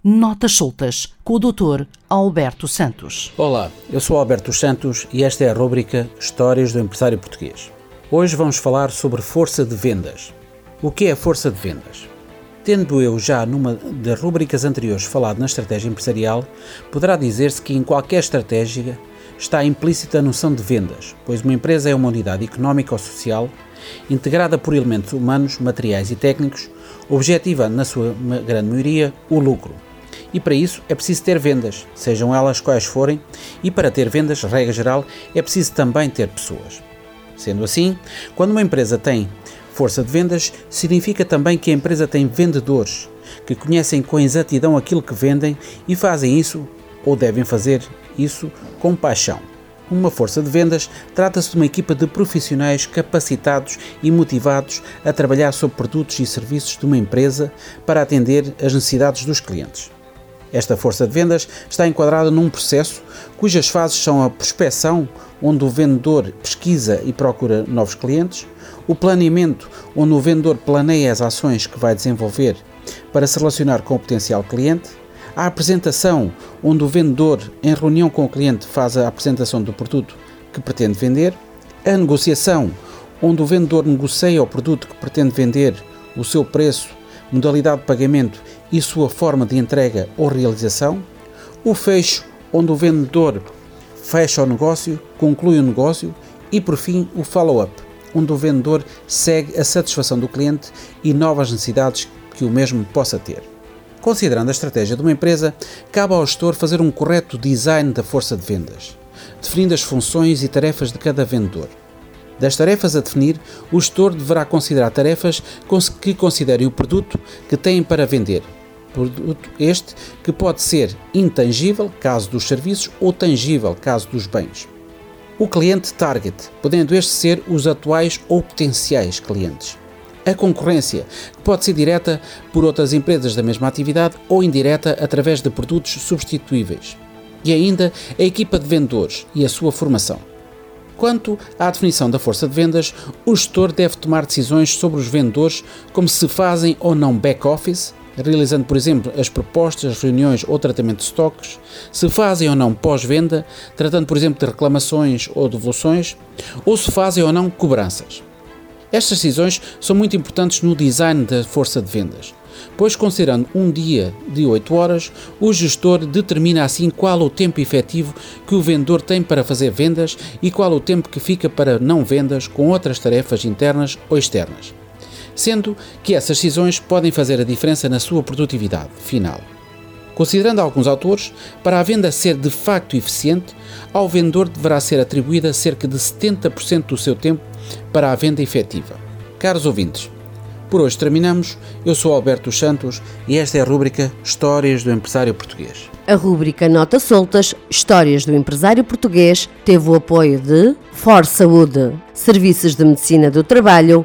Notas Soltas, com o Dr. Alberto Santos. Olá, eu sou Alberto Santos e esta é a rúbrica Histórias do Empresário Português. Hoje vamos falar sobre força de vendas. O que é a força de vendas? Tendo eu já numa das rúbricas anteriores falado na estratégia empresarial, poderá dizer-se que em qualquer estratégia está implícita a noção de vendas, pois uma empresa é uma unidade económica ou social integrada por elementos humanos, materiais e técnicos, objetiva, na sua grande maioria, o lucro. E para isso é preciso ter vendas, sejam elas quais forem, e para ter vendas, regra geral, é preciso também ter pessoas. Sendo assim, quando uma empresa tem força de vendas, significa também que a empresa tem vendedores, que conhecem com exatidão aquilo que vendem e fazem isso, ou devem fazer isso, com paixão. Uma força de vendas trata-se de uma equipa de profissionais capacitados e motivados a trabalhar sobre produtos e serviços de uma empresa para atender as necessidades dos clientes. Esta força de vendas está enquadrada num processo cujas fases são a prospecção, onde o vendedor pesquisa e procura novos clientes, o planeamento, onde o vendedor planeia as ações que vai desenvolver para se relacionar com o potencial cliente, a apresentação, onde o vendedor, em reunião com o cliente, faz a apresentação do produto que pretende vender, a negociação, onde o vendedor negocia o produto que pretende vender, o seu preço, modalidade de pagamento e sua forma de entrega ou realização, o fecho, onde o vendedor fecha o negócio, conclui o negócio e, por fim, o follow-up, onde o vendedor segue a satisfação do cliente e novas necessidades que o mesmo possa ter. Considerando a estratégia de uma empresa, cabe ao gestor fazer um correto design da força de vendas, definindo as funções e tarefas de cada vendedor. Das tarefas a definir, o gestor deverá considerar tarefas que considerem o produto que têm para vender. Produto este que pode ser intangível, caso dos serviços, ou tangível, caso dos bens. O cliente target, podendo este ser os atuais ou potenciais clientes. A concorrência, que pode ser direta por outras empresas da mesma atividade ou indireta através de produtos substituíveis. E ainda a equipa de vendedores e a sua formação. Quanto à definição da força de vendas, o gestor deve tomar decisões sobre os vendedores, como se fazem ou não back-office, realizando, por exemplo, as propostas, reuniões ou tratamento de estoques, se fazem ou não pós-venda, tratando, por exemplo, de reclamações ou devoluções, ou se fazem ou não cobranças. Estas decisões são muito importantes no design da força de vendas, pois considerando um dia de 8 horas, o gestor determina assim qual o tempo efetivo que o vendedor tem para fazer vendas e qual o tempo que fica para não vendas com outras tarefas internas ou externas, sendo que essas decisões podem fazer a diferença na sua produtividade final. Considerando alguns autores, para a venda ser de facto eficiente, ao vendedor deverá ser atribuída cerca de 70% do seu tempo para a venda efetiva. Caros ouvintes, por hoje terminamos. Eu sou Alberto Santos e esta é a rúbrica Histórias do Empresário Português. A rúbrica Notas Soltas, Histórias do Empresário Português, teve o apoio de For Saúde, Serviços de Medicina do Trabalho,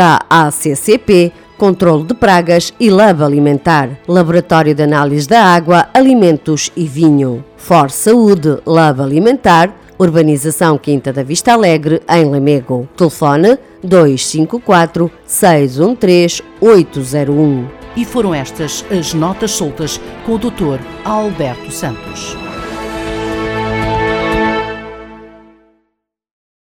HACCP, Controlo de Pragas e Lab Alimentar, Laboratório de Análise da Água, Alimentos e Vinho. For Saúde, Lab Alimentar, Urbanização Quinta da Vista Alegre, em Lamego. Telefone 254 613 801. E foram estas as Notas Soltas com o Dr. Alberto Santos.